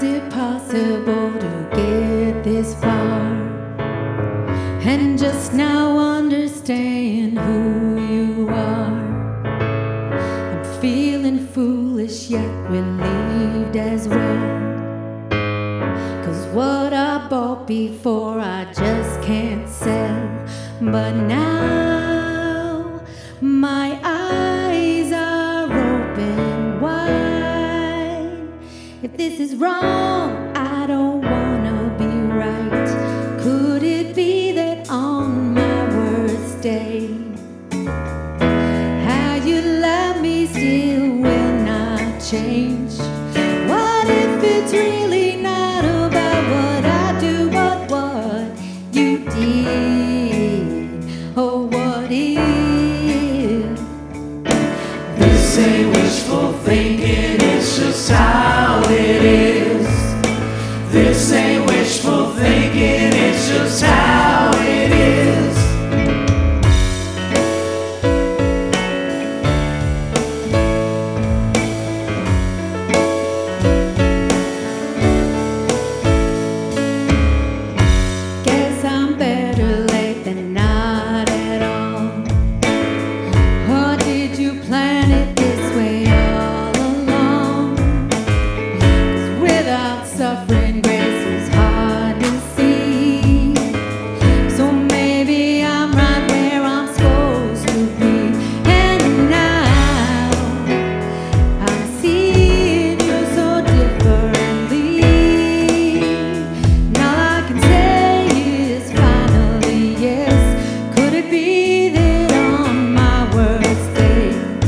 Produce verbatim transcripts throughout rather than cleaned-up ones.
is it possible to get this far and just now understand who you are? I'm feeling foolish yet relieved as well, 'cause what I bought before I just can't sell. But now my eyes are open wide. If this is wrong, I don't wanna be right. Could it be that on my worst day, how you love me still will not change? What if it's really not about what I do, but what you did? Oh, what if this ain't wishful thinking, it's just how it is. This ain't wishful thinking, it's just how it is. Guess I'm better late than not at all. Or did you plan it this way all along? 'Cause without suffering, grace is hard to see. So maybe I'm right where I'm supposed to be. And now I'm seeing you so differently. Now I can say is finally yes. Could it be that on my worst day,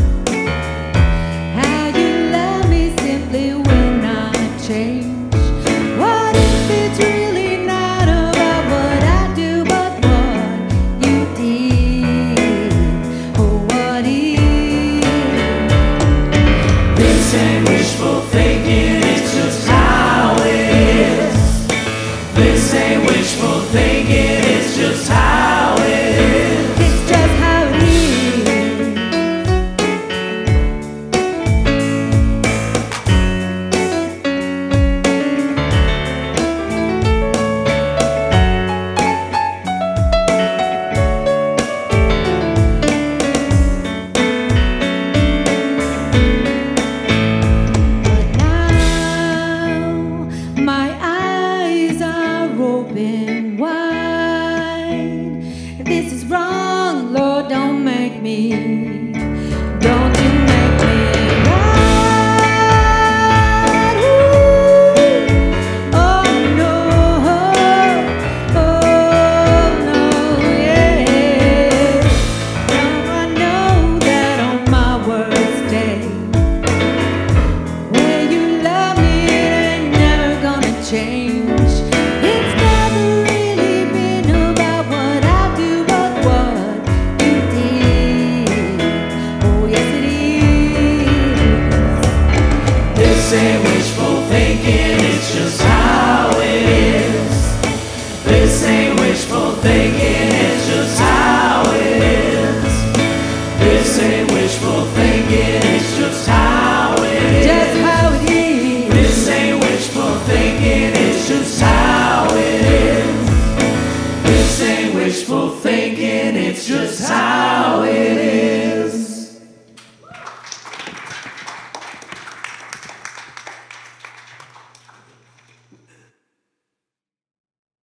how you love me simply will not change? What if it's really not about what I do, but what you did? Oh, what if This ain't wishful thinking, it's just how it is. This ain't wishful thinking, it's just how it is. it's just how it is? But now my eyes are open wide. If this is wrong, Lord, don't make me, don't you make me right. Ooh. Oh no, oh no, yeah. Now I know that on my worst day, where you love me, it ain't never gonna change. It's never really been about what I do, but what you did. Oh, yes, it is. This ain't wishful thinking, it's just how it is. This ain't wishful thinking,